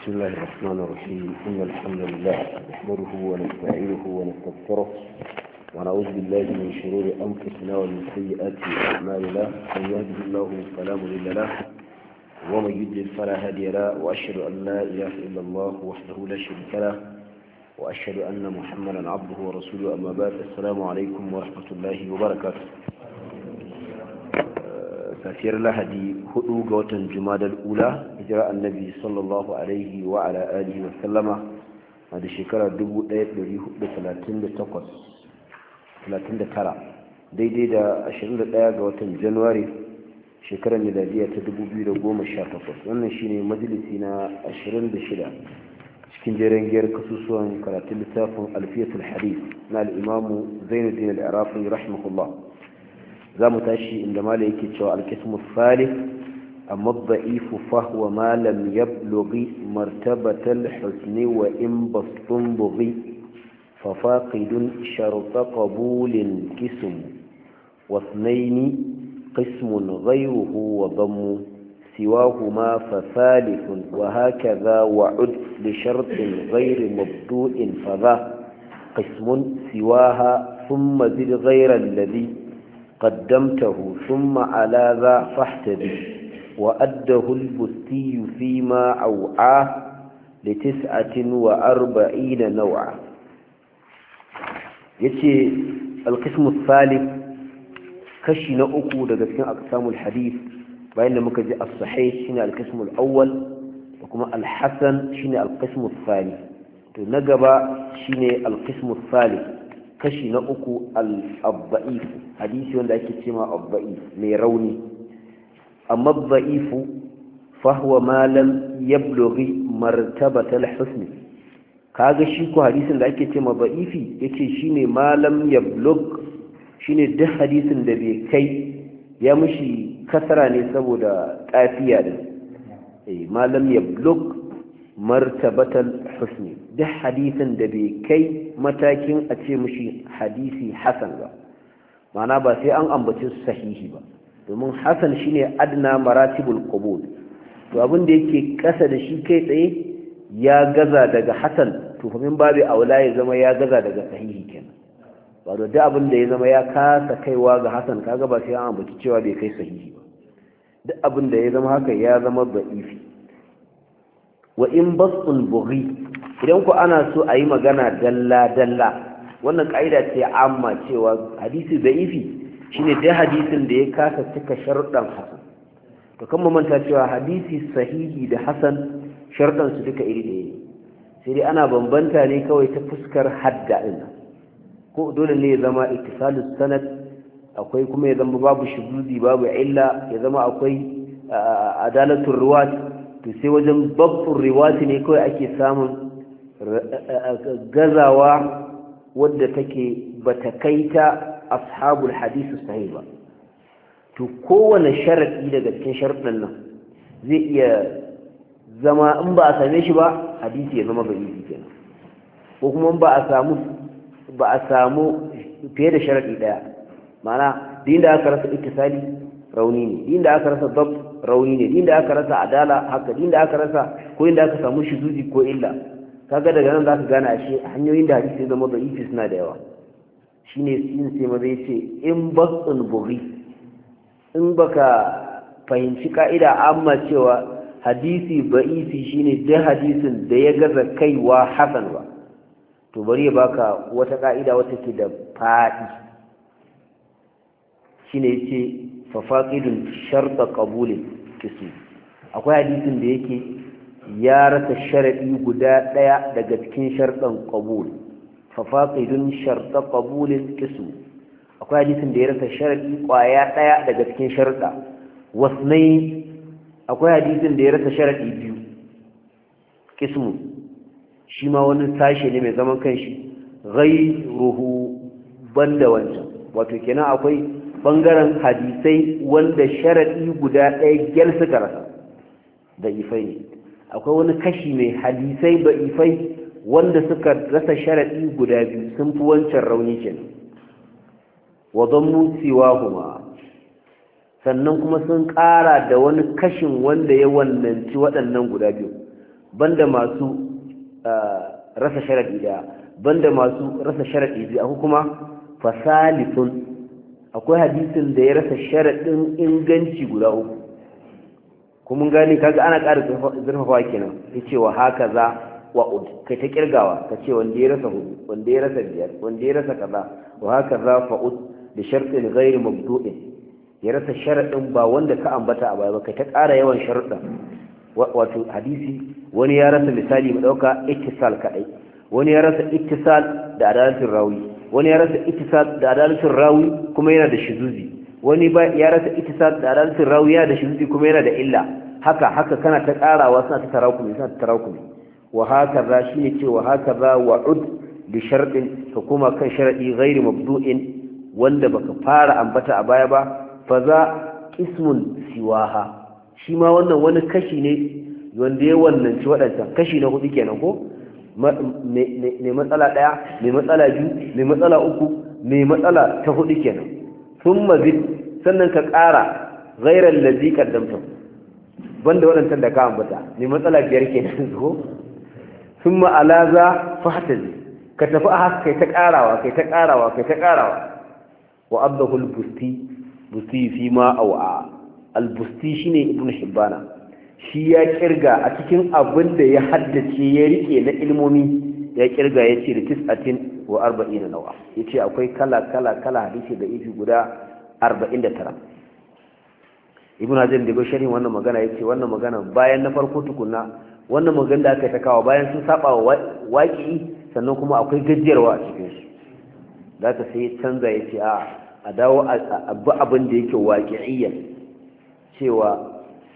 بسم الله الرحمن الرحيم إن الحمد لله نحمده ونستعينه ونستغفره ونعوذ بالله من شرور أنفسنا ومن سيئات أعمالنا من يهده الله فلا مضل له ومن يضلل فلا هادي له وأشهد أن لا إله إلا الله وحده لا شريك له وأشهد أن محمدا عبده ورسوله أما بعد السلام عليكم ورحمة الله وبركاته. safiyar lahadi 4 ga watan jumadal ula hijira annabi sallallahu alaihi wa ala alihi wa sallama da shekara 1439 daidai da 21 ga watan januwari shekarar miladiya ta 2018. wannan shine majalisi na 26 cikin jerin giyar kasusuwan karatun littafin alfiyatul hadith na al-imamu zainuddin al-iraqi rahimahullah. za mu tashi inda mala yake cewa alkismu salif amma da'ifu fahuwa ma lam yablughi martabatal husni wa in bastun bughi fa faqidun sharta qabulin qism wa ithnayn qismun ghayruhu wa dammu siwahuma fa thalithun wa hakadha wa'ud li shartin ghayri mabdu'in fa dha qismun siwaha thumma zid ghayra alladhi قدمته ثم على ذا فاحتدي وأده البستي فيما أوعاه ل49 نوعا. يتي القسم الثالث كشي نأكو لذلك أقسام الحديث بين مكجي الصحيح شين القسم الأول وكما الحسن شين القسم الثاني نقب شين القسم الثالث kashi na uku al-abba'if hadisi wanda ake cewa abba'if mai rauni amma abba'ifu fa huwa ma lam yablughi martabatal husn. kaga shi ko hadisin da ake cewa ba'ifi yace shine ma lam yablugh shine duk hadisin da bai kai ya mushi kasara ne saboda kafiya din ma lam yablugh martabatal husn, duk hadisin da bai kai matakin a ce mushi hadisi hasan ba, ma'ana ba sai an ambaci sahihi ba, domin hasan shine adna maratibul qabul. to abin da yake kasa da shi kai tsaye ya gaza daga hasan, to fa min babu aula ya zama ya gaza daga sahihi kenan. ba da duk abin da ya zama ya kasa kaiwa ga hasan, kaga ba sai an ambaci cewa bai kai sahihi ba. duk abin da ya zama haka ya zama da'ifi. wa in basun bughi, idan ku ana so a yi magana dalla-dalla, wannan ƙa'ida ce amma cewa hadisi da'ifi shine dai hadisin da ya kasa cika sharuɗan hasan. to kan manta cewa hadisi sahihi da hasan sharuɗan su duka iri ɗaya ne, sai dai ana bambanta ne kawai ta fuskar hadda ɗin. ko dole ne ya zama ittisalus sanad, akwai kuma ya zama babu shuzudi babu illa, ya zama akwai adalatul ruwat. to sai wajen babbun riwati ne kawai ake samun gazawa wadda take bata kai ta ashabul hadisu sahih ba. to kowane sharadi daga cikin sharuɗan nan zai iya zama, in ba a same shi ba hadisi ya zama da'ifi kenan, ko kuma in ba a samu fiye da sharadi daya, ma'ana din da aka rasa ittisali rauni ne, din da aka rasa dabt rauni ne, din da aka rasa adala haka, din da aka rasa ko inda aka samu shuzuzi ko illa. kaga daga nan zaka gane ashe hanyoyin da hadisi zama da'ifi suna da yawa. shine sin sai maza yace in basun bughi, in baka fahimci ka'ida amma cewa hadisi da'ifi shine da hadisin da ya gaza kaiwa hasan ba, to bari ya baka wata ka'ida wata ke da fadi. shine yace fafaqidun sharta qabulin kisu, akwai hadisin da yake ya rasa sharadi guda daya daga cikin shartan qabul. fafaqidun sharta qabulin kisu, akwai hadisin da ya rasa sharadi kwaya daya daga cikin sharta. wasnai, akwai hadisin da ya rasa sharadi biyu. kismu shi ma wani sashe ne mai zaman kanshi, ghayruhu banda wancan. wato kenan akwai bangaren hadisai wanda sharadi guda ɗaya gyal suka rasa, da ifai ne. akwai wani kashi mai hadisai da ifai wanda suka rasa sharadi guda biyu, sun fi wancan rauni kenan. wa dammu siwahuma, sannan kuma sun ƙara da wani kashin wanda ya wannanci waɗannan guda biyu. banda masu rasa sharadi daya banda masu rasa sharadi biyu akwai kuma fasalithun akwai hadisin da ya rasa sharadin inganci guda uku kuma gani kaga ana ƙara zurfafawa kenan yace wa hakaza wa'ud kai ta kirgawa kace wanda ya rasa hudu wanda ya rasa biyar wanda ya rasa kaza wa hakaza fa'ud bi shartin ghairi mabdu'in ya rasa sharadin ba wanda ka ambata a baya ba kai ta ƙara yawan sharuɗa wato hadisi wani ya rasa misali mu dauka ittisal kadai wani ya rasa ittisal da adalatin rawi wani ya rasa ittisal da adalatin rawi kuma yana da shizuzi wani ya rasa ittisal da adalatin rawi yana da shizuzi kuma yana da illa haka kana ta karawa suna ta tarakumi wa hakaza shine ce wa hakaza wa'ud bi shartin ka kuma kan sharadi ghairi mabdu'in wanda baka fara ambata a baya ba fa za ismun siwaha shi ma wannan wani kashi ne wanda ya wannanci waɗancan kashi na hudu kenan ko mai matsala ɗaya mai matsala biyu mai matsala uku mai matsala ta hudu kenan sun mazid sannan ka ƙara gairar lazi ƙaddamta banda waɗancan da ka ambata mai matsala biyar kenan ko sun ma'ala za fahtazi ka tafi a haka kai ta ƙarawa wa abdahul busti fi ma au'a al-busti shine ibn hibbana shi ya kirga a cikin abin da ya haddace ya rike na ilmomi ya kirga ya ce da 49 nawa ya ce akwai kala hadisi da ifi guda 49 ibn hajar da bai sharhin wannan magana ya ce wannan magana bayan na farko tukunna wannan magana da aka ta kawo bayan sun saba wa waƙi sannan kuma akwai gajiyarwa a cikin shi za ka sai canza ya ce a dawo abin da yake waƙi'iyyan cewa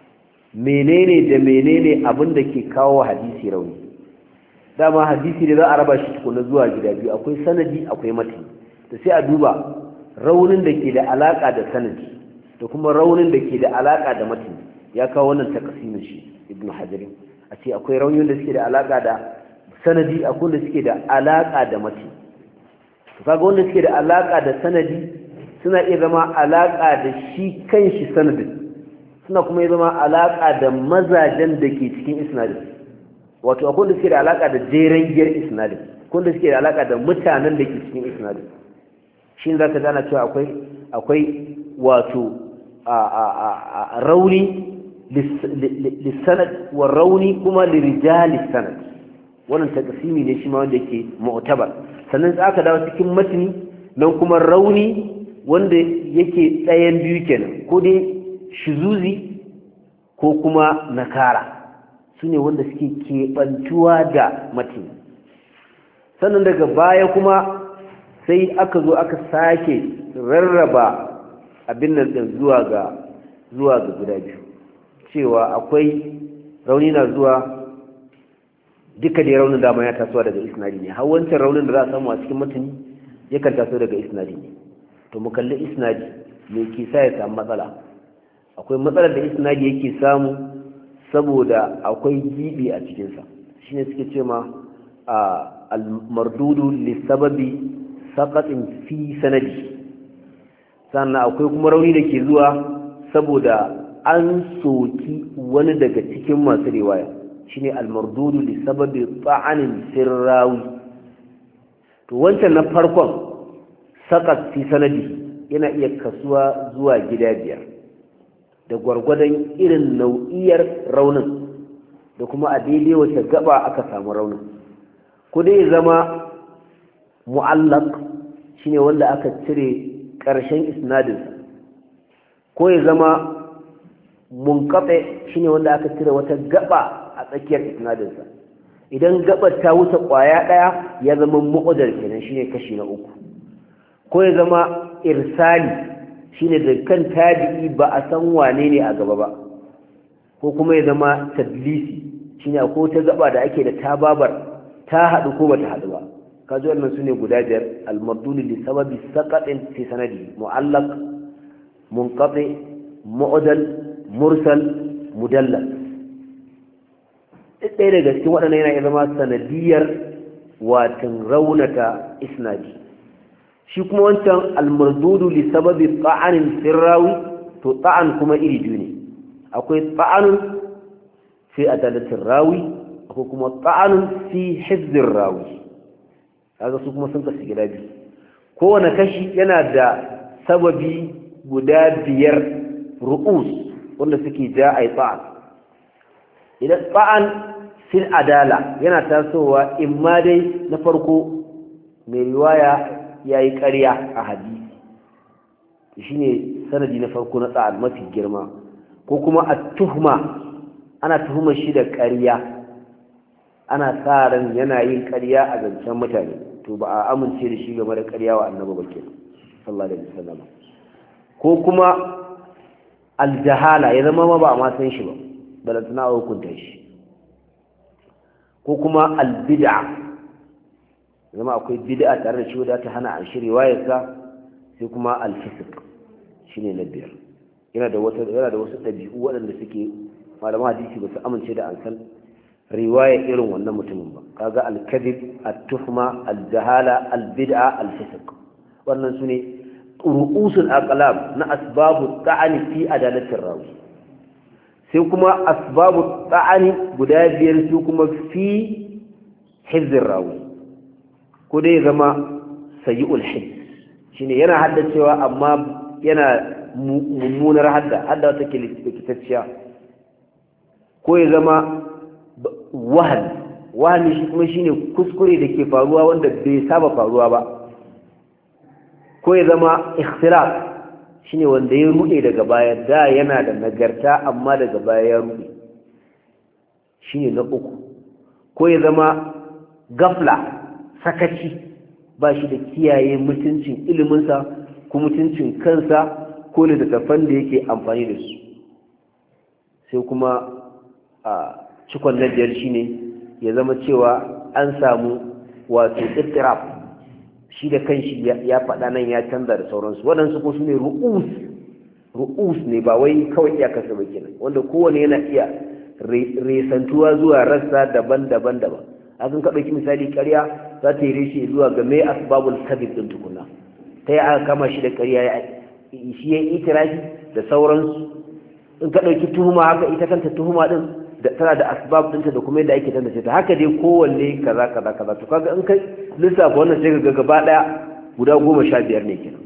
menene da menene abin da ke kawo hadisi rauni dama hadisi da za a raba shi tukuna zuwa gida biyu akwai sanadi akwai matani da sai a duba raunin da ke da alaka da sanadi da kuma raunin da ke da alaka da matani ya kawo wannan takasimin shi ibnu hajar a ce akwai raunin da suke da alaka da sanadi akwai da suke da alaka da matani to kaga wanda suke da alaka da sanadi suna iya zama alaka da shi kanshi sanadin suna kuma ya zama alaƙa da mazajen da ke cikin isnadin wato akwai da suke da alaƙa da jeren giyar isnadin akwai da suke da alaƙa da mutanen da ke cikin isnadin shi ne za ka gana cewa akwai wato rauni lissanad wa rauni kuma lirijali sanad wannan takasimi ne shi ma wanda yake mu'tabar sannan za ka dawo cikin matini nan kuma rauni wanda yake ɗayan biyu kenan ko dai shizuzi ko kuma nakara su ne wanda suke keɓantuwa da matini sannan daga baya kuma sai aka zo aka sake rarraba abin nan ɗin zuwa ga guda biyu cewa akwai rauni na zuwa duka da raunin dama ya tasowa daga isnadi ne har wancan raunin da za a samu a cikin matini yakan taso daga isnadi ne to mu kalli isnadi me ke sa ya samu matsala akwai matsalar da isnadi yake samu saboda akwai gibi a cikinsa shine suke ce ma al-mardudu li sababi saqatin fi sanadi sannan akwai kuma rauni da ke zuwa saboda an soki wani daga cikin masu riwaya shine al-mardudu li sababi ta'anin sirrawi to wancan na farkon saqat fi sanadi yana iya kasuwa zuwa gida biyar da gwargwadon irin nau'iyar raunin da kuma a daidai wace gaba aka samu raunin ko dai zama mu'allaq shine wanda aka cire ƙarshen isnadinsa ko ya zama munqati shine wanda aka cire wata gaba a tsakiyar isnadinsa idan gabar ta wuce ƙwaya ɗaya ya zama mu'adal kenan shine kashi na uku ko ya zama irsali shine da kan tabi'i ba a san wane ne a gaba ba ko kuma ya zama tadlisi shine ko ta gaba da ake da tababar ta hadu ko bata hadu ba kaji wannan sune guda biyar al-mardud li sababi saqatin fi sanadi mu'allaq munqati mu'dal mursal mudallal ɗaya daga cikin waɗannan yana zama sanadiyar watan raunata isnadi shi kuma wancan almardudu li sababi ta'anin sirrawi to ta'an kuma iri biyu ne akwai ta'anun fi adalatin rawi akwai kuma ta'anun fi hifzir rawi kaga su kuma sun kasu gida biyu kowane kashi yana da sababi guda 5 ru'us wanda suke ja ai ta'an idan ta'an fil adala yana tasowa imma dai na farko mai riwaya yayi ƙarya a hadisi shine sanadi na farko na ta'an mafi girma ko kuma at-tuhma ana tuhumar shi da ƙarya ana sa ran yana yin ƙarya a zancen mutane to ba a amince da shi game da ƙarya wa annabi ba kenan sallallahu alaihi wasallam ko kuma al-jahala ya zama ma ba a ma san shi ba balantana a hukunta shi ko kuma al-bid'a zama akwai bid'a tare da shi wadda ta hana an shi riwayarsa sai kuma al-fisq shine na biyar yana da wasu ɗabi'u waɗanda suke malaman hadisi ba su amince da an san riwaya irin wannan mutumin ba kaga al-kadhib at-tuhma al-jahala al-bid'a al-fisq wannan sune ru'usul aqlab na asbabu ta'ani fi adalatir rawi sai kuma asbabu ta'ani guda 5 su kuma fi hifzir rawi ko dai zama sayyul hifz shine yana haddacewa amma yana mummunar hadda take likitacciya ko ya zama wahani shi kuma shine kuskure da ke faruwa wanda bai saba faruwa ba ko ya zama ikhtilaf shine wanda ya rude daga baya da yana da nagarta amma daga baya ya rude shine na uku ko ya zama gafla sakaci ba shi da kiyaye mutuncin iliminsa ko mutuncin kansa ko littattafan da yake amfani da su sai kuma a cikon na biyar shine ya zama cewa an samu wato ittiraf shi da kanshi ya faɗa nan ya canza da sauransu waɗansu ko su ne ru'us ne ba wai kawai iyakarsa ba kenan wanda kowane yana iya resantuwa zuwa rassa daban-daban akan ka ɗauki misali ƙarya za ta yi reshe zuwa ga mai asbabul kadhib din tukuna ta yi aka kama shi da ƙarya shi ya yi itirafi da sauransu in ka ɗauki tuhuma haka ita kanta tuhuma din tana da asbab ɗinta da kuma yadda ake tantance ta haka dai kowanne kaza to kaga in kai lissafa wannan sai ga gaba ɗaya guda 15 ne kenan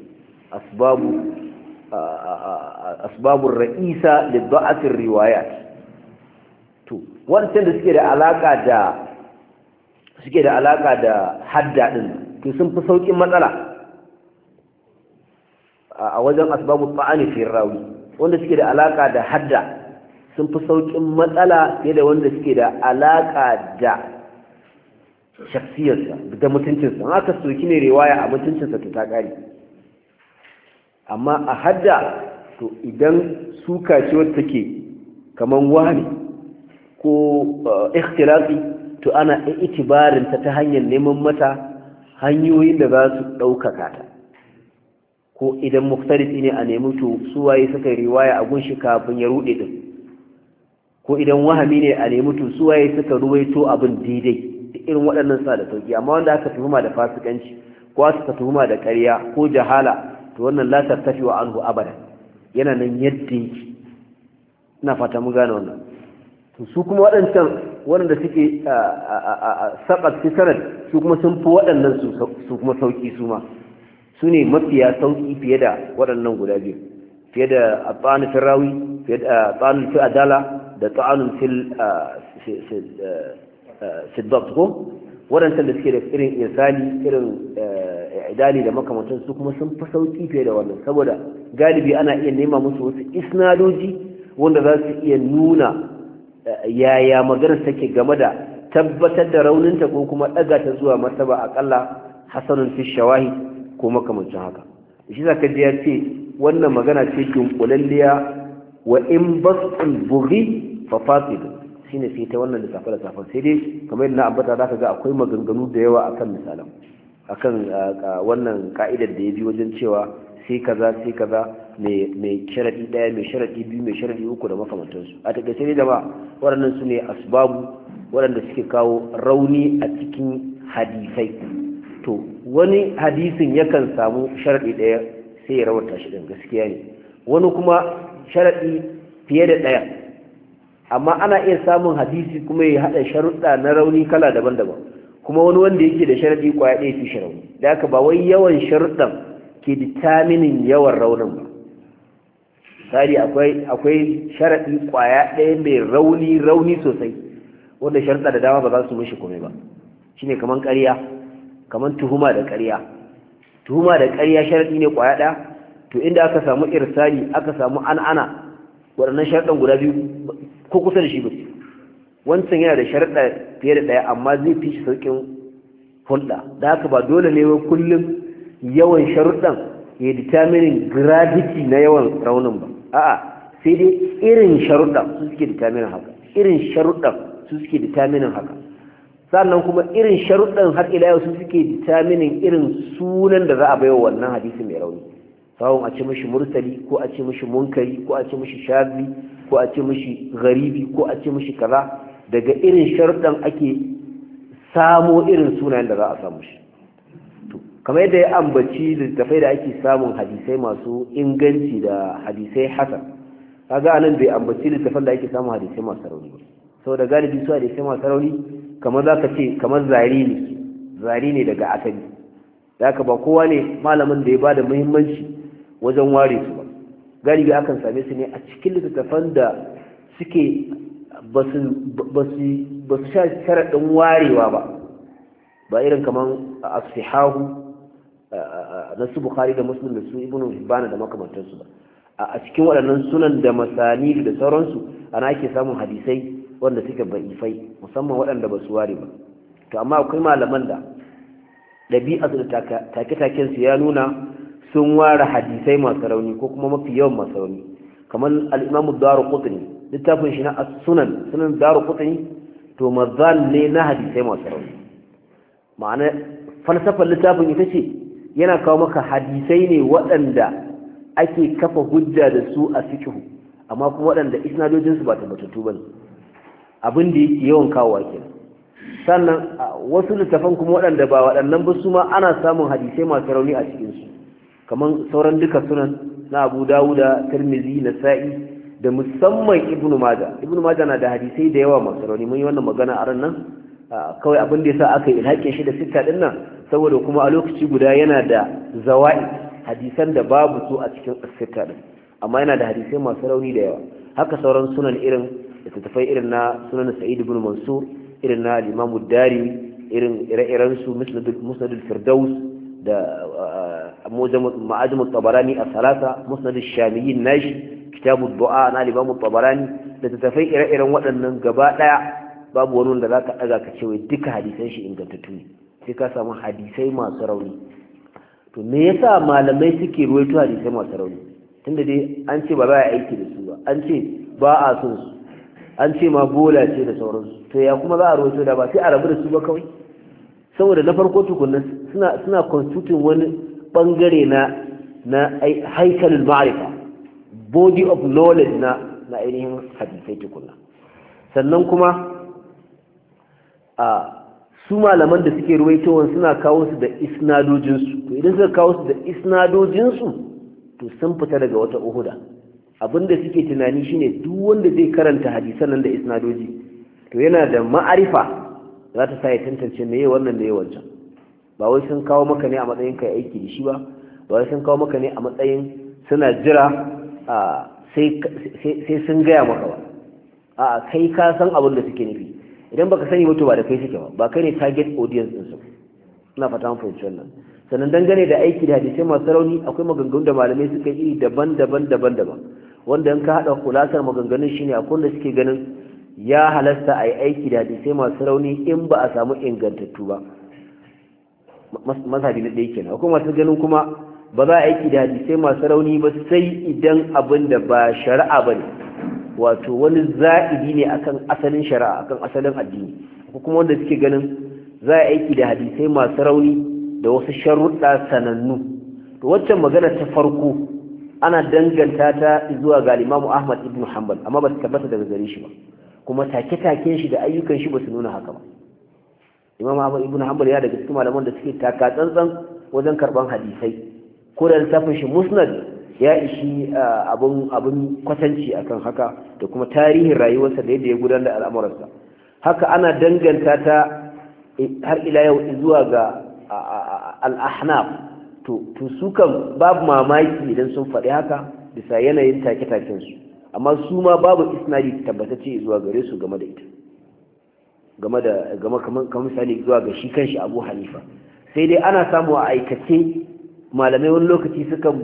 asbabur ra'isa li da'atir riwayat to wannan da suke da alaka da hadda din to sun fi saukin matsala a wajen asbabu ta'ani fi rawi wanda suke da alaka da hadda sun fi saukin matsala fiye da wanda suke da alaka da shakhsiyarsa da mutuncinsa haka soki ne riwaya a mutuncinsa to ta kare amma a hadda to idan suka ce wacce take kaman wani ko ikhtilafi to ana itibarin ta hanyar neman mata hanyoyin da za su ɗaukaka ta ko idan mukhtalisi ne a nemi to suwaye suka yi riwaya a gunshi kafin ya rude din ko idan wahami ne a nemi to suwaye suka ruwaito abin daidai da irin waɗannan sa da sauki amma wanda aka tuhuma da fasikanci ko aka tuhuma da ƙarya ko jahala to wannan la tafi wa anhu abada yana nan yadda yake ina fata mun gane wannan to su kuma waɗancan waɗanda suke saƙat fi sanad su kuma sun fi waɗannan su kuma sauƙi su ma su ne mafiya sauƙi fiye da waɗannan guda biyu fiye da ta'anun fil rawi fiye da ta'anun fil adala da ta'anun fil dabt ko waɗancan da suke da irin irsali irin idali da makamantan su kuma sun fi sauƙi fiye da wannan saboda galibi ana iya nema musu wasu isnadoji wanda za su iya nuna yaya maganar take game da tabbatar da rauninta ko kuma ɗaga ta zuwa martaba akalla hasanun fi shawahi ko makamancin haka shi zaka ji ya ce wannan magana ce dunkulalliya wa in basqul bughi fa fasid shine sai ta wannan lissafa sai dai kamar yadda na ambata zaka ga akwai maganganu da yawa akan misalan akan wannan ka'idar da ya bi wajen cewa sai kaza mai sharadi daya mai sharadi biyu mai sharadi uku da makamantansu a takaice ne da ba waɗannan su ne asbabu waɗanda suke kawo rauni a cikin hadisai to wani hadisin yakan samu sharadi daya sai ya rawata shi din gaskiya ne wani kuma sharadi fiye da daya amma ana iya samun hadisi kuma ya hada sharuɗa na rauni kala daban-daban kuma wani wanda yake da sharadi kwaya ɗaya fi sharauni da haka ba wai yawan sharuɗan ke determining yawan raunin ba misali akwai sharadi kwaya ɗaya mai rauni sosai wanda sharuɗa da dama ba za su mishi komai ba shine kaman ƙarya kaman tuhuma da ƙarya sharadi ne kwaya ɗaya to inda aka samu irsali aka samu an'ana waɗannan sharaɗin guda biyu ko kusa da shi ba wancan yana da sharaɗa fiye da ɗaya amma zai fi shi sauƙin hulɗa da haka ba dole ne kullum yawan sharuɗan ya determining gravity na yawan raunin ba a'a sai dai irin sharuɗan su suke determining haka sannan kuma irin sharuɗan har ila yau su suke determining irin sunan da za a baiwa wannan hadisi mai rauni sawon a ce mishi mursali ko a ce mishi munkari ko a ce mishi shazi ko a ce mishi garibi ko a ce mishi kaza daga irin sharuɗan ake samo irin sunayen da za a samu shi kamar yadda ya ambaci littattafai da ake samun hadisai masu inganci da hadisai hasan kaga anan bai ambaci littattafan da ake samun hadisai masu rauni ba saboda galibi su hadisai masu rauni kamar zaka ce kamar zari ne daga asali da haka ba kowa ne malamin da ya bada muhimmanci wajen ware su ba galibi akan same su ne a cikin littattafan da suke ba su sha sharaɗin warewa ba irin kamar as-sihahu na su Bukhari da Muslim da su Ibn Hibban da makamantansu ba a cikin waɗannan sunan da masani da sauransu ana ake samun hadisai wanda suke ba'ifai musamman waɗanda ba su ware ba to amma akwai malaman da ɗabi'arsu da take-taken su ya nuna sun ware hadisai masu rauni ko kuma mafi yawan masu rauni kamar al-Imam Ad-Darqutni littafin shi na sunan Darqutni to mazan ne na hadisai masu rauni ma'ana falsafar littafin ita ce yana kawo maka hadisai ne waɗanda ake kafa hujja da su a fiqh amma kuma waɗanda isnadojinsu ba tabbatattu bane abin da yake yawan kawo kenan sannan wasu littafan kuma waɗanda ba waɗannan ba su ma ana samun hadisai masu rauni a cikinsu kamar sauran duka sunan na Abu Dawuda, Tirmidhi, Nasa'i da musamman Ibn Majah na da hadisai da yawa masu rauni mun yi wannan magana a ran nan kawai abin da yasa aka ilhaƙe shi da sitta din nan saboda kuma a lokaci guda yana da zawa'i hadisan da babu su a cikin sitta din amma yana da hadisai masu rauni da yawa haka sauran sunan irin littattafai irin na sunan Sa'id ibn Mansur irin na Imam Ad-Dari irin ire-iren su Musnad al-Firdaus da Ma'ajim al-Tabarani as-Salasa Musnad al-Shamiyyin nashi Kitab ad-Du'a na Imam al-Tabarani da littattafai ire-iren waɗannan gaba daya babu wani wanda zaka daga ka ce wai duka hadisan shi ingantattu ne sai ka samu hadisai masu rauni to me yasa malamai suke ruwaito hadisai masu rauni tunda dai an ce ba za a aiki da su ba an ce ba a son su an ce ma bola ce da sauransu to ya kuma za a rawaito da ba sai a rabu da su ba kawai saboda na farko tukunna suna constituting wani bangare na haikalul ma'rifa body of knowledge na ainihin hadisai tukunna sannan kuma su malaman da suke ruwaitowa suna kawo su da isnadojinsu to idan suka kawo su da isnadojinsu to sun fita daga wata uhuda abinda suke tunani shine duk wanda zai karanta hadisan nan da isnadoji to yana da ma'arifa za ta sa ya tantance meye wannan da wancan ba wai sun kawo maka ne a matsayin kai aiki da shi ba wai sun kawo maka ne a matsayin suna jira sai sun gaya maka ba a kai ka san abin da suke nufi idan baka sani ba to ba da kai suke ba kai ne target audience din su ina fata mun fahimci wannan sannan dangane da aiki da hadisai masu rauni akwai maganganun da malamai suka yi daban-daban wanda in ka hada kulasar maganganun shine akwai wanda suke ganin ya halasta a yi aiki da hadisai masu rauni in ba a samu ingantattu ba mazhabi na ɗaya kenan akwai masu ganin kuma ba za a aiki da hadisai masu rauni ba sai idan abin da ba shari'a ba ne wato wani za'idi ne akan asalin shari'a akan asalin addini ko kuma wanda suke ganin za a aiki da hadisai masu rauni da wasu sharuɗa sanannu to waccan magana ta farko ana danganta ta zuwa ga Imam Ahmad ibn Hanbal amma ba ta tabbata daga gare shi ba kuma take-taken shi da ayyukan shi ba su nuna haka ba Imam Ahmad ibn Hanbal ya daga cikin malaman da suke taka tsantsan wajen karban hadisai ko da littafin shi Musnad ya ishi abun kwatanci akan haka da kuma tarihin rayuwarsa da yadda ya gudanar da al'amuransa. Haka ana danganta ta har ila yau zuwa ga al-ahnaf to su kan babu mamaki idan sun faɗi haka bisa yanayin take-taken su, amma su ma babu isnadi tabbatacce zuwa gare su game da ita, game kamar misali zuwa ga shi kanshi Abu Hanifa. Sai dai ana samu a aikace malamai wani lokaci sukan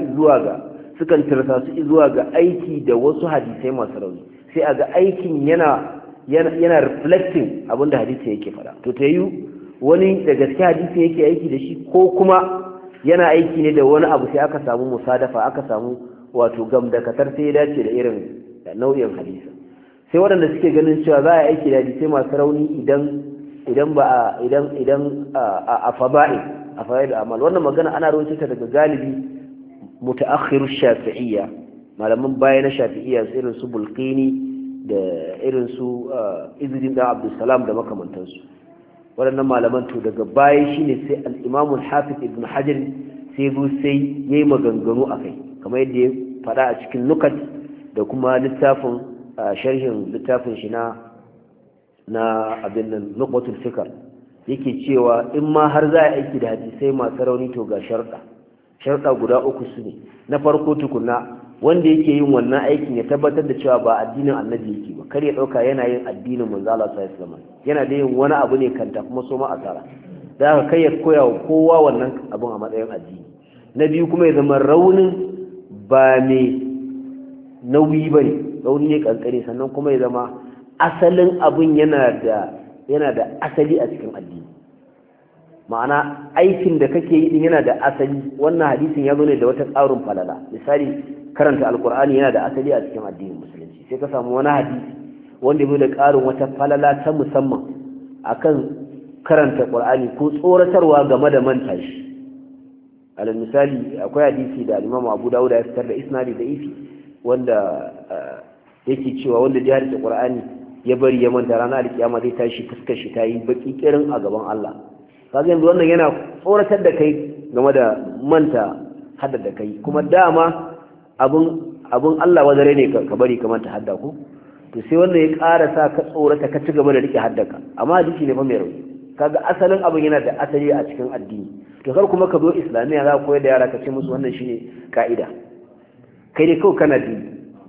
tirsa su zuwa ga aiki da wasu hadisai masu rauni, sai a ga aikin yana reflecting abinda hadisi yake fada. To ta yi wani da gaske hadisi yake aiki da shi, ko kuma yana aiki ne da wani abu sai aka samu musadafa, aka samu wato gamdakatar sai ya dace da irin nau'in hadisi. Sai waɗanda suke ganin cewa za a aiki da hadisai masu rauni idan a fada'i amal. Wannan magana ana rawaito ta daga galibi mutaakhiru shafi'iyya, malaman baya na shafi'iyya su irin su Bulqini da irin su Izzuddin da Abdussalam da makamantansu. Waɗannan malaman to daga baya shine sai al-Imam al-Hafiz Ibn Hajar sai yayi maganganu akai, kamar yadda ya faɗa a cikin Nukat da kuma littafin sharhin littafin shi na abin nan Nuqbatul Fikr, yake cewa in ma har za a aiki da hadisai masu rauni to ga sharɗa guda uku su ne. Na farko tukuna, wanda yake yin wannan aikin ya tabbatar da cewa ba addinin annabi yake ba, kar ya ɗauka yana yin addinin manzo Allah sallallahu alaihi wasallam, yana da yin wani abu ne kanta kuma so ma asara, da haka kai ya koya wa kowa wannan abun a matsayin addini. Na biyu kuma ya zama raunin ba mai nauyi bane, rauni ne kankare, sannan kuma ya zama asalin abun yana da asali a cikin addini, ma'ana aikin da kake yi din yana da asali. Wannan hadisin ya zo ne da wata tsarin falala. Misali, karanta alkur'ani yana da asali a cikin addinin musulunci, sai ka samu wani hadisi wanda ya da ƙarin wata falala ta musamman akan karanta qur'ani ko tsoratarwa game da manta shi. Alal misali, akwai hadisi da Imam Abu Dawud ya fitar da isnadi da ifi wanda yake cewa wanda ya hadisi qur'ani ya bari ya manta, ranar alkiyama zai tashi fuskar shi ta yi baki kirin a gaban Allah. Kaga yanzu wannan yana tsoratar da kai game da manta hadda da kai, kuma dama abun Allah wadare ne ka bari ka manta hadda ko, to sai wannan ya ƙara sa ka tsorata ka ci gaba da rike haddaka, amma hadisi ne fa mai rauni. Kaga asalin abun yana da asali a cikin addini. To kar kuma ka zo islamiyya za ka koyar da yara ka ce musu wannan shine ka'ida, kai dai kawai kana dini.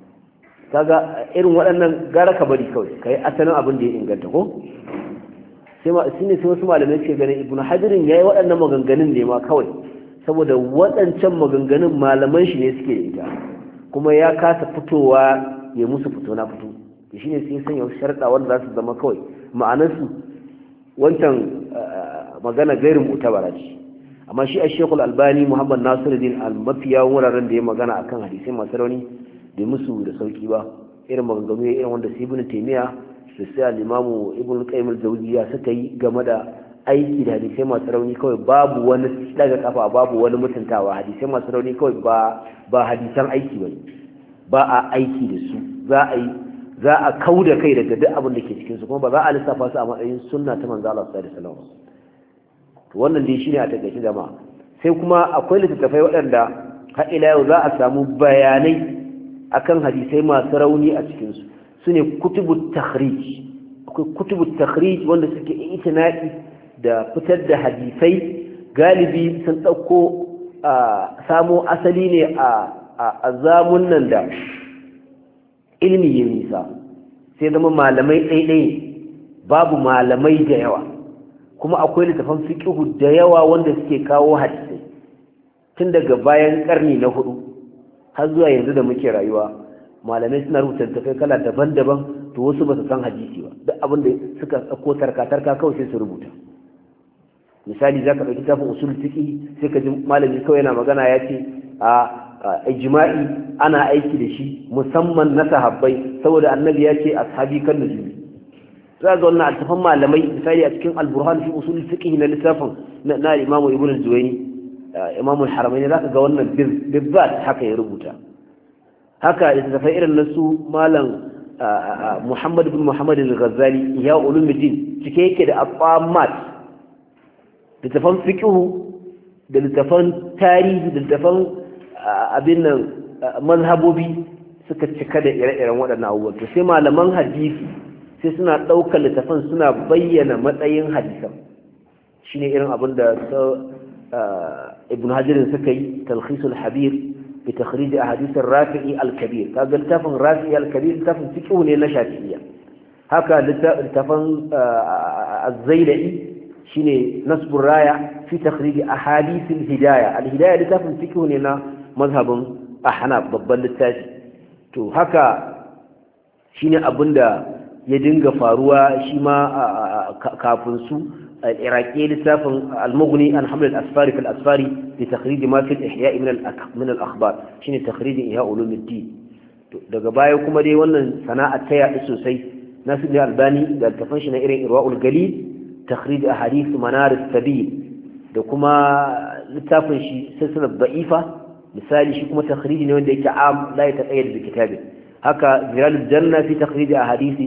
Kaga irin waɗannan gara ka bari kawai kai asalin abin da ya inganta ko. Sai wasu malamai ce ganin Ibn Hajarin yayi waɗannan maganganun ne ma kawai saboda waɗancan maganganun malaman shi ne suke da ita, kuma ya kasa fitowa ya musu fito na fito, shi ne sai sanya sharɗa wanda za su zama kawai ma'anarsu wancan magana gairin mutabara ce. Amma shi a Sheikhul Albani Muhammad Nasiruddin al-mafiya wuraren da ya magana akan hadisai masu rauni da musu da sauki ba, irin maganganu irin wanda su Ibn Taymiyyah da sai al-Imam Ibn Qayyim al-Jawziyya suka yi game da aiki da hadisai masu rauni, kawai babu wani daga kafa, babu wani mutuntawa. Hadisai masu rauni kawai ba hadisan aiki bane, ba a aiki da su, za a kauda kai daga duk abin da ke cikin su, kuma ba za a lissafa su a matsayin sunna ta manzo Allah sallallahu alaihi wasallam. To wannan dai shine a takaice jama'a. Sai kuma akwai littattafai waɗanda har ila yau za a samu bayanai akan hadisai masu rauni a cikin su, sune kutubut takhrij. Akwai kutubut takhrij wanda suke itina'i da fitar da hadisai, galibi sun dauko samo asali ne a zamun nan da ilmi ya nisa, sai zama malamai ɗaiɗai, babu malamai da yawa. Kuma akwai littafan fiqhu da yawa wanda suke kawo hadisai tun daga bayan karni na 4 har zuwa yanzu da muke rayuwa. Malamai suna rubuta littafai kala daban-daban, to wasu ba su san hadisi ba, duk abin da suka tsako tarka kawai sai su rubuta. Misali, za ka ɗauki tafin usul fiqh sai ka ji malami kawai yana magana ya ce a ijma'i ana aiki da shi musamman na sahabbai saboda annabi ya ce ashabi kan nujumi. Za ga wannan altafan malamai, misali a cikin al-burhan fi usul fiqh na littafin na Imam Ibn al-Juwayni, Imam al-Haramain, za ka ga wannan bizzat haka ya rubuta. Haka littafai irin na su malam Muhammad ibn Muhammad al-Ghazali ya ulumuddin cike yake da aqamat, littafan fiqhu da littafan tarihi da littafan abin nan mazhabobi suka cika da ire-iren waɗannan abubuwan to sai malaman hadisi sai suna ɗaukar littafan suna bayyana matsayin hadisan shine irin abin da ibn hajar suka yi talkhisul habir bi takhrij ahadith ar-rafi'i al-kabir kaga littafin rafi'i al-kabir littafin fiqh ne na shafi'iyya haka littafin az-zailai shine nasbur raya fi takhrij ahadith al-hidayah al-hidayah littafin fiqh ne na mazhabin ahnaf babban littafi to haka shine abinda ya dinga faruwa shi ma kafin su al-iraqi littafin al-mughni an haml al-asfari fi al-asfari li takhrij ma fi al-ihya' min al-akhbar shine takhrij ihya ulumuddin to daga baya kuma dai wannan sana'a ta yaɗu sosai Nasir al-Albani da littafin shi na irin irwaul galil takhrij ahadith manar as-sabil da kuma littafin shi silsilah da'ifa misali shi kuma takhrij ne wanda yake am la yataqayyad bi kitabin haka zilalul janna fi takhrij ahadisi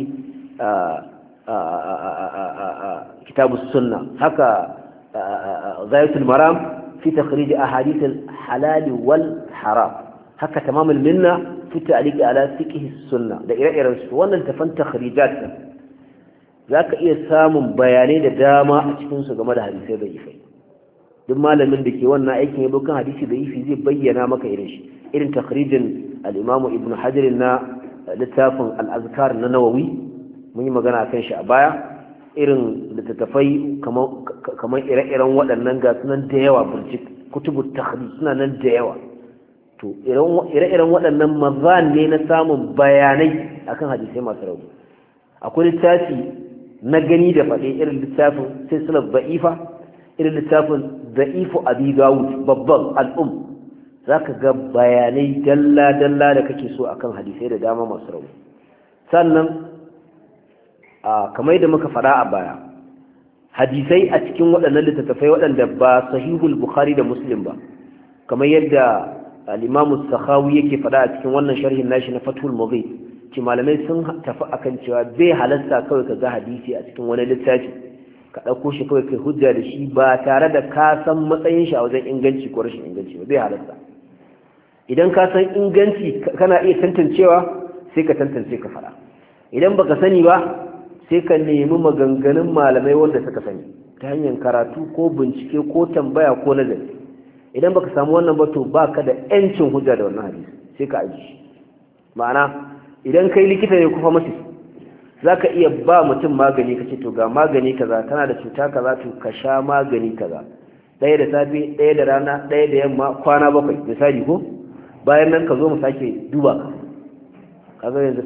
kitabus sunna haka ghayatul maram fi takhrij ahadith al-halal wal haram haka tamamul minna fi ta'liq ala fiqh as-sunna da ire-iren su wannan tafan takhrijat zaka iya samun bayanai da dama a cikin su game da hadisi da ifai duk malamin da ke wannan aikin ya bukan hadisi da ifi zai bayyana maka irin shi irin takhrijin al-Imam Ibn Hajar na littafin al-Azkar na Nawawi mun yi magana akan shi a baya irin littattafai kamar ire-iren waɗannan ga sunan da yawa burjik kutubut takhrij suna nan da yawa to ire-iren waɗannan mazan ne na samun bayanai akan hadisai masu rauni akwai littafi na gani da faɗe irin littafin silsilar da'ifa irin littafin da'ifu abi dawud babban al'um za ka ga bayanai dalla-dalla da kake so akan hadisai da dama masu rauni sannan kamar da muka fara a baya hadisai a cikin waɗannan littattafai waɗanda ba sahihul bukhari da muslim ba kamar yadda al-imamu sakhawi yake fada a cikin wannan sharhin nashi na fathul mughith ci malamai sun tafi akan cewa bai halasta kawai ka ga hadisi a cikin wani littafi ka ɗauko shi kawai kai hujja da shi ba tare da ka san matsayin shi a wajen inganci ko rashin inganci ba bai halasta idan ka san inganci kana iya tantancewa sai ka tantance ka fara idan baka sani ba sai ka nemi maganganun malamai wanda suka sani ta hanyar karatu ko bincike ko tambaya ko nazari idan baka samu wannan ba to baka da yancin hujja da wannan hadisi sai ka aji ma'ana idan kai likita ne ku pharmacist zaka iya ba mutum magani kace to ga magani kaza tana da cuta kaza to ka sha magani kaza ɗaya da safe ɗaya da rana ɗaya da yamma kwana 7 misali ko bayan nan ka zo mu sake duba ka kaga yanzu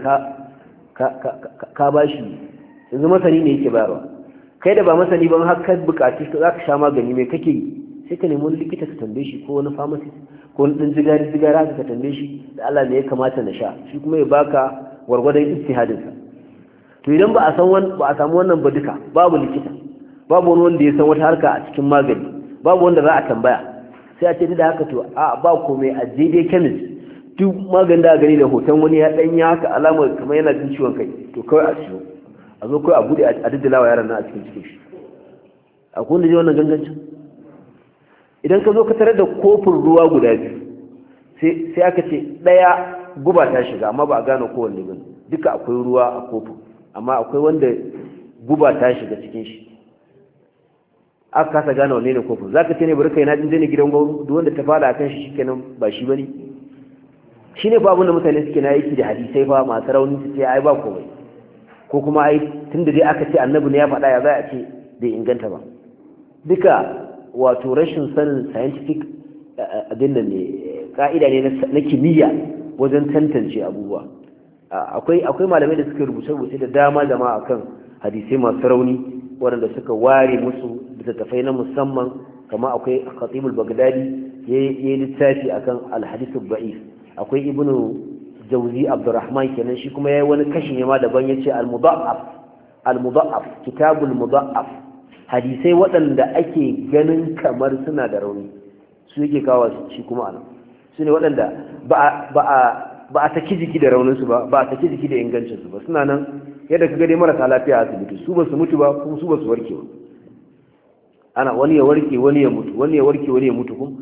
ka bashi yanzu masani ne yake bayarwa kai da ba masani ban har ka bukaci za ka sha magani mai kake yi sai ka nemi wani likita ka tambaye shi ko wani pharmacist ko wani ɗan zigara ka tambaye shi da Allah ne ya kamata na sha shi kuma ya baka gwargwadon ijtihadinsa to idan ba a samu wannan ba duka babu likita babu wani wanda ya san wata harka a cikin magani babu wanda za a tambaya sai a ce da haka to a ba komai a daidai chemist duk maganin da gani da hoton wani ya ɗanya haka alamar kamar yana jin ciwon kai to kawai a ciwo a zo kawai a bude a daddalawa yaran nan a cikin cikin shi a kun da ji wannan gangancin idan ka zo ka tarar da kofin ruwa guda biyu sai aka ce ɗaya guba ta shiga amma ba a gano kowanne ba duka akwai ruwa a kofin amma akwai wanda guba ta shiga cikin shi aka kasa gane wanne ne kofin za ka ce ne bari kai na jin ne gidan gwamnati duk wanda ta fada a kan shi shikenan ba shi ba ne shi ne fa abin da mutane suke na yaki da hadisai fa masu rauni su ce ai ba komai ko kuma ai tun da dai aka ce annabi ne ya faɗa ya za a ce bai inganta ba duka wato rashin sanin scientific abin da ne ka'ida ne na kimiyya wajen tantance abubuwa akwai malamai da suka rubuce da dama jama'a akan hadisai masu rauni waɗanda suka ware musu littattafai na musamman kama akwai khatibul bagdadi yayi littafi akan al-hadithul da'if akwai ibnu jawzi abdurrahman kenan shi kuma yayi wani kashi ne ma daban yace al-mudha'af kitabul mudha'af hadisai waɗanda ake ganin kamar suna da rauni su yake kawo shi kuma anan su ne waɗanda ba a saki jiki da rauninsu ba a saki jiki da ingancinsu ba suna nan yadda ka gade marasa lafiya a asibiti su ba su mutu ba kuma su ba su warke ba ana wani ya warke wani ya mutu wani ya warke wani ya mutu kuma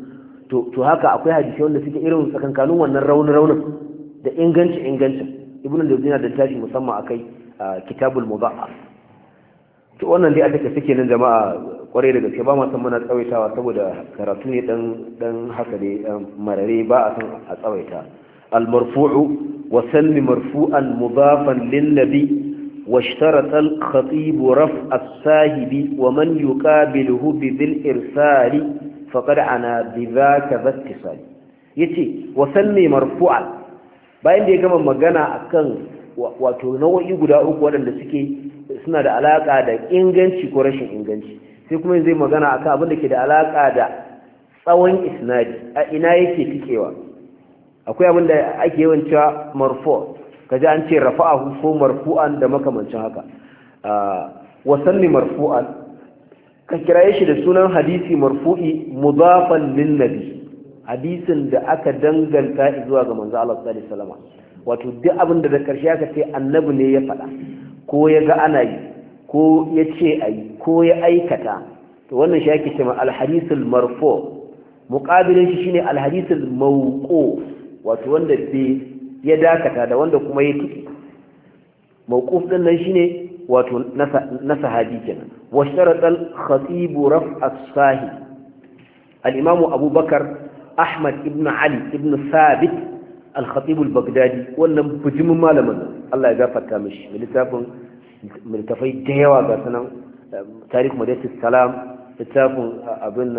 to haka akwai hadisi wanda suke irin tsakankanin wannan raunin da ingancin ibnu al-jawzi da tashi musamman akai kitabul mudha'af. to wannan dai aka take nan jama'a kwarai da gaske ba ma san muna tsawaitawa saboda karatu ne dan haka dai marare ba a san a tsawaita. al-marfu'u wa salli marfu'an mudafan lin-nabi واشترط الخطيب رفع الساهب ومن يقابله بذي الإرسال فقد عنا بذاك ذا اتصال yace wasanni marfu'an bayan da ya gama magana akan wato nau'i guda uku waɗanda suke suna da alaka da inganci ko rashin inganci sai kuma zai magana akan abin da ke da alaka da tsawon isnadi a ina yake tikewa. akwai abin da ake yawan cewa marfu' kaji an ce rafa'ahu ko marfu'an da makamancin haka. wasanni marfu'an ka kiraye shi da sunan hadisi marfu'i mudafan lin nabi, hadisin da aka danganta zuwa ga manzo Allah sallallahu alaihi wasallam, wato duk abin da karshe aka ce annabi ne ya faɗa ko ya ga ana yi ko ya ce ayi ko ya aikata, to wannan shi ake cewa al-hadithul marfu'. muqabilin shi shine al-hadithul mawqu', wato wanda bai ya dakata da wanda kuma ya tiki. mawquf din nan shine wato na sahabi kenan. wa sharatal khatib raf' as-sahih, al-imam abubakar ahmad ibn ali ibn thabit al-khatib al-baghdadi, wannan bujimin malamin Allah ya gafarta mishi, littafai da yawa ga sanan tarikh madinat salam, littafin abin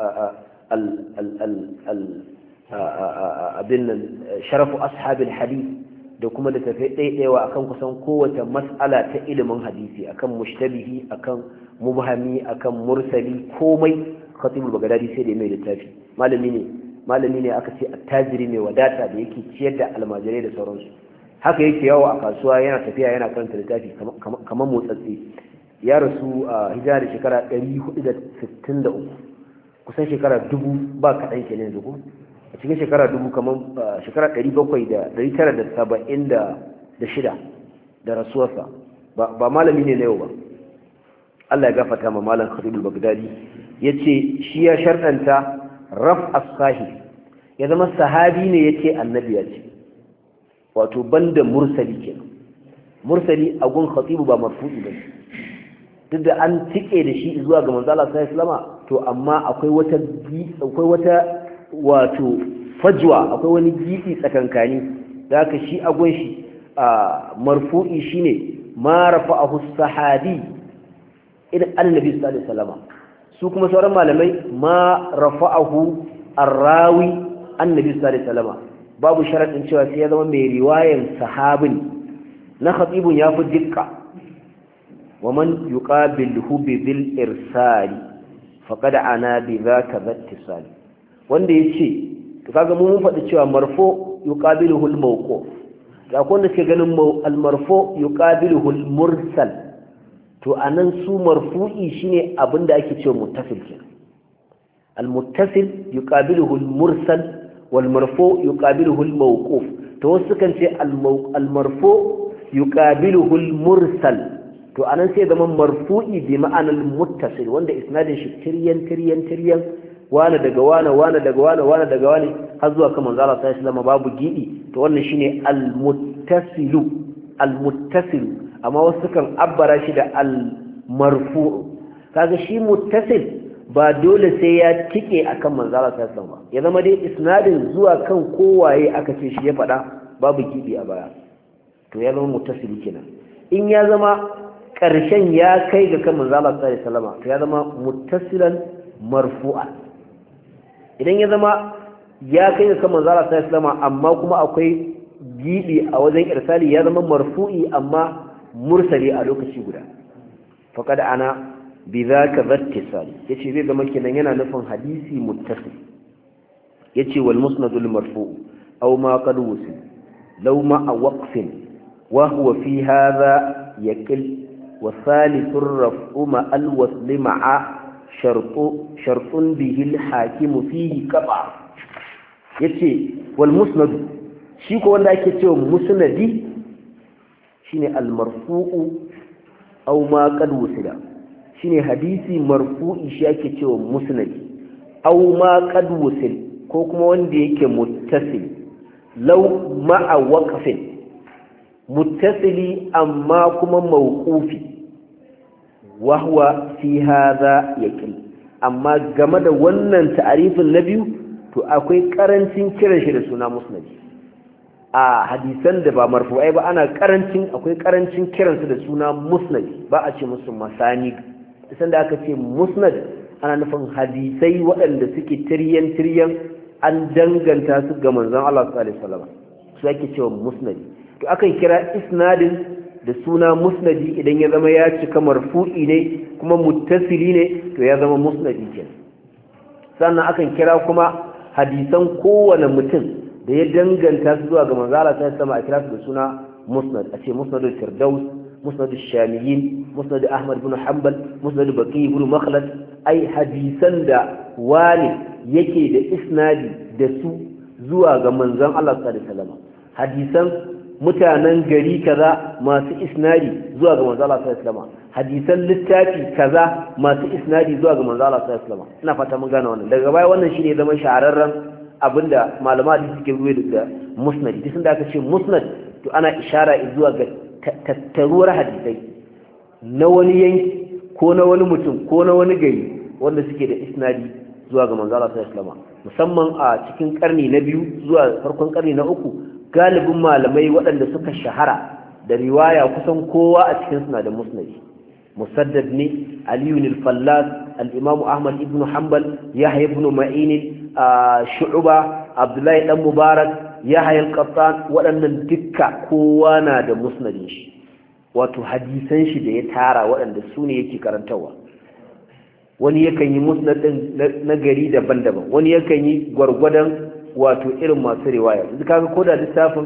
abin nan sharafu ashabil hadith, da kuma da tafi ɗaiɗaiwa akan kusan kowace mas'ala ta ilimin hadisi, akan mushtabihi, akan mubhami, akan mursali, komai khatibul bagdadi sai da mai littafi. malami ne aka ce attajiri mai wadata da yake ciyar da almajirai da sauransu. haka yake yawo a kasuwa yana tafiya yana karanta littafi kamar motsatsi. ya rasu a hijira da shekara 463, kusan shekara 1000 ba kaɗan kenan yanzu ko a cikin shekara 1000 kamar shekara 776 da rasuwarsa. ba malami ne na yau ba. Allah ya gafarta ma malam Khatibul Baghdadi. yace shi ya sharɗanta raf as-sahih, ya zama sahabi ne yace annabi ya ce, wato banda mursali kenan. mursali a gun Khatibu ba marfu'i ba, duk da an tike da shi zuwa ga manzo Allah sallallahu alaihi wasallam, to amma akwai wata wato fajwa, akwai wani gibi tsakankani. da haka shi a gun shi marfu'i shine ma rafa'ahu as-sahabi idan annabi sallallahu alaihi wasallam. su kuma sauran malamai ma rafa'ahu ar-rawi annabi sallallahu alaihi wasallam, babu sharadin cewa sai ya zama mai riwayan sahabin. na khatibun ya fi dukka. wa man yuqabilhu bil irsali faqad ana bi zaka zattisali, wanda yace to kaga mun faɗi cewa marfu yuqabiluhu al mawquf, da akwai wanda suke ganin al marfu yuqabiluhu al mursal. to anan su marfu'i shine abinda ake cewa muttasil kenan. al muttasil yuqabiluhu al mursal wal marfu yuqabiluhu al mawquf. to wasu kan ce al marfu yuqabiluhu al mursal, to anan sai zaman marfu'i bi ma'anar muttasil, wanda isnadin shi tiryan wani daga wani daga wani har zuwa kan manzo Allah sallallahu alaihi wasallam babu gidi. to wannan shine al muttasil. amma wasu kan abbara shi da al-marfu'. kaga shi muttasil ba dole sai ya tike akan manzo Allah sallallahu alaihi wasallam ba, ya zama dai isnadin zuwa kan kowaye aka ce shi ya faɗa babu gibi a baya, to ya zama muttasil kenan. in ya zama ƙarshen ya kai ga kan manzo Allah sallallahu alaihi wasallam, to ya zama muttasilan marfu'an. idan ya zama ya kai ga kan manzo Allah sallallahu alaihi wasallam amma kuma akwai gibi a wajen irsali, ya zama marfu'i amma mursali a lokaci guda. faqad ana bidhaka zattisali, yace zai zama kenan yana nufin hadisi muttasil. yace wal musnadul marfu' aw ma qad wusil law ma waqfin wa huwa fi hadha yaqil wa thalithur raf'u ma al wasl ma'a shartun bihi al hakim fihi qata. yace wal musnad shi ko wanda ake cewa musnadi shine al-marfu'u aw ma qad wusila, shine hadisi marfu'i shi ake cewa musnadi, aw ma qad wusil ko kuma wanda yake muttasil law ma'a waqfin muttasili amma kuma mawqufi wa huwa fi hadha yaqil amma game da wannan ta'arifin na biyu to akwai karancin kiran shi da suna musnadi a hadisan da ba marfu'ai ba akwai karancin kiransu da suna musnadi ba a ce musu masani sanda aka ce musnad ana nufin hadisai waɗanda suke tiryan an danganta su ga manzon Allah sallallahu alaihi wasallam su ake cewa musnadi to akan kira isnadin da suna musnadi idan ya zama ya cika marfu'i ne kuma muttasili ne to ya zama musnadi kenan sannan akan kira kuma hadisan kowane mutum da ya danganta su zuwa ga manzon Allah sallallahu alaihi wasallam a kira su da suna musnad a ce musnadul firdaus musnad ash-shamiyin musnad ahmad ibn hanbal musnad baqi ibn makhlad ai hadisan da wani yake da isnadi da su zuwa ga manzon Allah sallallahu alaihi wasallam hadisan mutanen gari kaza masu isnadi zuwa ga manzon Allah sallallahu alaihi wasallam hadisan littafi kaza masu isnadi zuwa ga manzon Allah sallallahu alaihi wasallam ina fata mun gane wannan daga baya wannan shine zaman shahararren abinda malama da suke ruwe da musnad duk da aka ce musnad to ana ishara zuwa ga tattaruwar hadisai na wani yanki ko na wani mutum ko na wani gari wanda suke da isnadi zuwa ga manzo Allah sallallahu alaihi wasallam musamman a cikin karni na biyu zuwa farkon karni na uku galibin malamai waɗanda suka shahara da riwaya kusan kowa a cikin suna da musnadi musaddad ne Ali ibn al-Fallas al-Imam Ahmad ibn Hanbal Yahya ibn Ma'in Shu'ba Abdullah dan Mubarak Yahya al-Qattan waɗannan dukka kowa na da musnadin shi wato hadisan shi da ya tara waɗanda su ne yake karantawa wani yakan yi musnadin na gari daban-daban wani yakan yi gwargwadon wato irin masu riwaya yanzu kaga koda littafin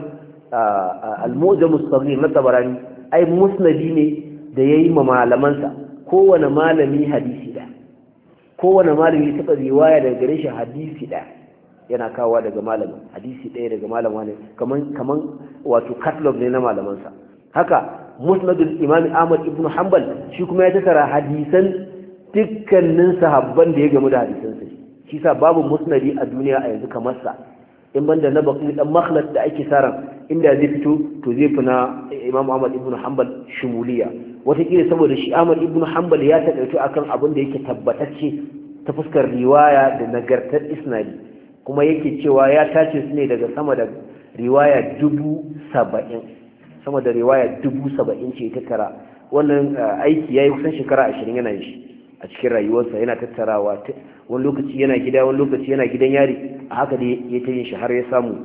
al-Mu'jam as-Saghir na Tabarani ai musnadi ne da yayi ma malamansa kowane malami hadisi da kowane malami taɓa riwaya daga gare shi hadisi da yana kawo daga malamin hadisi ɗaya daga malama ne kaman wato catalog ne na malamansa haka musnadul imam Ahmad ibn Hanbal shi kuma ya tattara hadisan dukkanin sahabban da ya gamu da hadisansa shi sa babu musnadi a duniya a yanzu kamar sa in banda na baqi dan makhlad da ake saran inda zai fito to zai fi na imam Ahmad ibn Hanbal shumuliya wataƙila saboda shi Ahmad ibn Hanbal ya taƙaito akan abin da yake tabbatacce ta fuskar riwaya da nagartar isnadi kuma yake cewa ya tace su ne daga sama da riwaya 70,000 sama da riwaya 70,000 ce ta tara wannan aiki yayi kusan shekara 20 yana shi a cikin rayuwarsa yana tattarawa wani lokaci yana gida wani lokaci yana gidan yari a haka dai ya ta yin shi har ya samu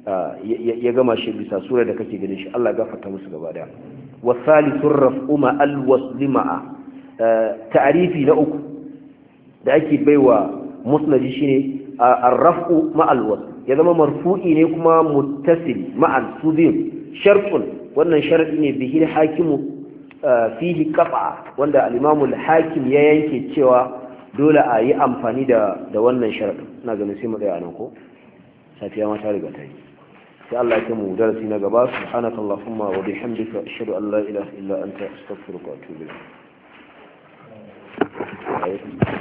ya gama shi bisa sura da kake ganin shi Allah ya gafarta musu gaba daya wasalisu raf'u ma alwaslima'a ta'rifi na uku da ake baiwa musnadi shine ar-raf'u ma alwasl ya zama marfu'i ne kuma muttasil ma'an sudin shartun wannan sharadi ne bihi hakimu fihi qat'a wanda al-imam al-hakim ya yanke cewa dole a yi amfani da wannan sharadin ina ganin sai mu tsaya nan ko safiya ma ta riga ta yi sai Allah ya mu darasi na gaba subhanakallahumma wa bihamdika ashhadu an la ilaha illa anta astaghfiruka wa atubu ilayk